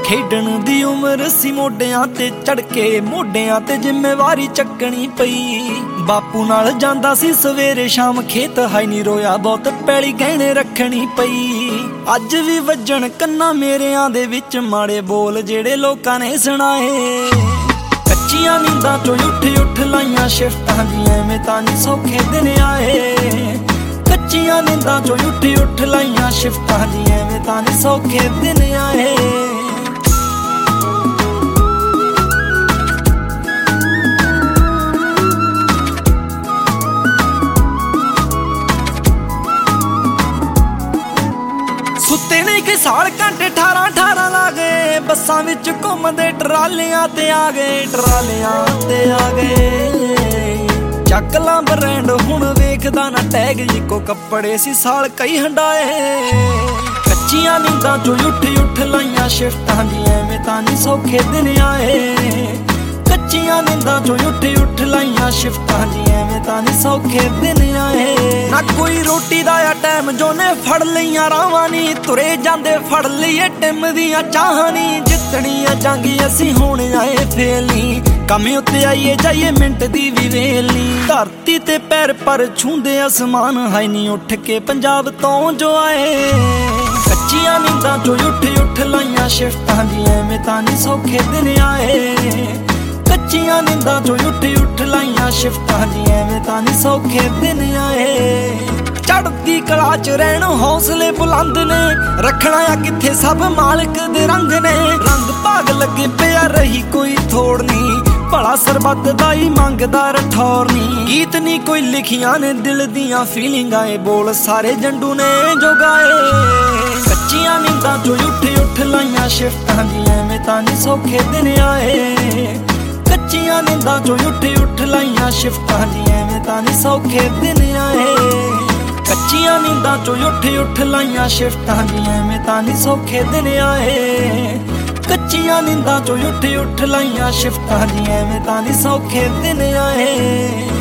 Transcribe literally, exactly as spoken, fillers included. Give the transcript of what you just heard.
ਖੇਡਣ ਦੀ ਉਮਰ ਸੀ ਮੋਢਿਆਂ ਤੇ ਚੜ ਕੇ, ਮੋਢਿਆਂ ਤੇ ਜ਼ਿੰਮੇਵਾਰੀ ਚੱਕਣੀ ਪਈ। ਬਾਪੂ ਨਾਲ ਜਾਂਦਾ ਸੀ ਸਵੇਰੇ ਸ਼ਾਮ ਖੇਤ, ਹਾਈ ਨੀ ਰੋਇਆ ਬਹੁਤ ਪੈਲੀ ਗਹਿਣੇ ਰੱਖਣੀ ਪਈ। ਅੱਜ ਵੀ ਵੱਜਣ ਕੰਨਾਂ ਮੇਰਿਆਂ ਦੇ ਵਿੱਚ ਮਾੜੇ ਬੋਲ ਜਿਹੜੇ ਲੋਕਾਂ ਨੇ ਸੁਣਾਏ। ਕੱਚੀਆਂ ਨੀਂਦਾਂ ਚੋਂ ਉੱਠ ਉੱਠ ਲਾਈਆਂ ਸ਼ਿਫਟਾਂ ਦੀ, ਐਵੇਂ ਤਾਂ ਨੀ ਸੌਖੇ ਦਿਨ ਆਏ। ਕੱਚੀਆਂ ਨੀਂਦਾਂ ਚੋਂ ਉੱਠ ਉੱਠ ਲਾਈਆਂ ਸ਼ਿਫਟਾਂ ਦੀ, ਐਵੇਂ ਤਾਂ ਨੀ ਸੌਖੇ ਦਿਨ ਆਏ। ਸੁੱਤੇ ਨਹੀਂ ਕਿ ਸਾਲ ਘੰਟੇ ਅਠਾਰਾਂ ਅਠਾਰਾਂ ਲਾ ਗਏ, ਬੱਸਾਂ ਵਿੱਚ ਘੁੰਮਦੇ ਟਰਾਲਿਆਂ ਤੇ ਆ ਗਏ, ਟਰਾਲਿਆਂ ਤੇ ਆ ਗਏ। ਚੱਕ ਲਾਂ ਬ੍ਰਾਂਡ ਹੁਣ ਵੇਖਦਾ ਨਾ ਟੈਗ, ਇੱਕੋ ਕੱਪੜੇ ਸੀ ਸਾਲ ਕਈ ਹੰਡਾਏ। ਕੱਚੀਆਂ ਨੀਂਦਾਂ ਚੋਂ ਉੱਠ ਉੱਠ ਲਾਈਆਂ ਸ਼ਿਫਟਾਂ ਦੀ, ਐਵੇਂ ਤਾਂ ਨੀ ਸੌਖੇ ਦਿਨ ਆਏ। ਕੱਚੀਆਂ ਨੀਂਦਾਂ ਚੋਂ ਉੱਠ ਉੱਠ ਲਾਈਆਂ ਸ਼ਿਫਟਾਂ ਦੀ, ਐਵੇਂ ਤਾਂ ਨੀ ਸੌਖੇ ਦਿਨ ਆਏ। ਨਾ ਕੋਈ ਰੋਟੀ ਦਾ ਆ ਟਾਈਮ ਜੋਨੇ ਫੜ ਲਈਆਂ ਰਾਵਾਂ ਨੀ, ਤੁਰੇ ਜਾਂਦੇ ਫੜ ਲਈਏ ਟਿਮ ਦੀਆਂ ਚਾਹਾਂ ਨੀ। ਜਿੱਤਣੀਆਂ ਜੰਗ ਅਸੀਂ ਹੁਣ ਆਏ ਫੇਲ ਨੀ, ਕੰਮ ਉੱਤੇ ਆਈਏ ਜਾਈਏ ਮਿੰਟ ਦੀ ਵੀ ਵੇਲ ਨੀ। ਧਰਤੀ ਤੇ ਪੈਰ ਪਰ ਛੂੰਦੇ ਅਸਮਾਨ, ਹਾਈ ਨੀ ਉੱਠ ਕੇ ਪੰਜਾਬ ਤੋਂ ਜੋ ਆਏ। ਕੱਚੀਆਂ ਨੀਂਦਾਂ ਚੋਂ ਉੱਠ ਉੱਠ ਲਾਈਆਂ ਸ਼ਿਫਟਾਂ ਦੀ, ਐਵੇਂ ਤਾਂ ਨੀ ਸੌਖੇ ਦਿਨ ਆਏ। ਕੱਚੀਆਂ ਨੀਂਦਾਂ ਚੋਂ ਉੱਠ ਉੱਠ ਲਾਈਆਂ ਸ਼ਿਫਟਾਂ ਦੀ, ਐਵੇਂ ਤਾਂ ਨੀ ਸੌਖੇ ਦਿਨ ਆਏ। ਚੜ੍ਹਦੀ ਕਲਾ ਚ ਰਹਿਣ ਹੌਸਲੇ ਬੁਲੰਦ ਨੇ, ਰੱਖਣਾ ਆ ਕਿੱਥੇ ਸਭ ਮਾਲਕ ਦੇ ਰੰਗ ਨੇ। ਰੰਗ ਭਾਗ ਲੱਗੇ ਪਿਆ ਰਹੀ ਕੋਈ ਥੋੜ ਨੀ, ਭਲਾ ਸਰਬੱਤ ਦਾ ਹੀ ਮੰਗਦਾ ਰਠੌਰ ਨੀ। ਗੀਤ ਨੀ ਕੋਈ ਲਿਖੀਆਂ ਨੇ ਦਿਲ ਦੀਆਂ ਫੀਲਿੰਗਾਂ, ਏ ਬੋਲ ਸਾਰੇ ਜੰਡੂ ਨੇ ਜੋ ਗਾਏ। ਕੱਚੀਆਂ ਨੀਂਦਾਂ ਚੋਂ ਉੱਠ ਉੱਠ ਲਾਈਆਂ ਸ਼ਿਫਟਾਂ ਦੀ, ਐਵੇਂ ਤਾਂ ਨੀ ਸੌਖੇ ਦਿਨ ਆਏ। ਕੱਚੀਆਂ ਨੀਂਦਾਂ ਚੋਂ ਉੱਠ ਉੱਠ ਲਾਈਆਂ ਸ਼ਿਫਟਾਂ ਦੀ, ਐਵੇਂ ਤਾਂ ਨੀ ਸੌਖੇ ਦਿਨ ਆਏ। ਕੱਚੀਆਂ ਨੀਂਦਾਂ ਚੋਂ ਉੱਠ ਉੱਠ ਲਾਈਆਂ ਸ਼ਿਫਟਾਂ ਦੀ, ਐਵੇਂ ਤਾਂ ਨੀ ਸੌਖੇ ਦਿਨ ਆਏ। ਕੱਚੀਆਂ ਨੀਂਦਾਂ ਚੋਂ ਉੱਠ ਉੱਠ ਲਾਈਆਂ ਸ਼ਿਫਟਾਂ ਦੀ, ਐਵੇਂ ਤਾਂ ਨੀ ਸੌਖੇ ਦਿਨ ਆਏ।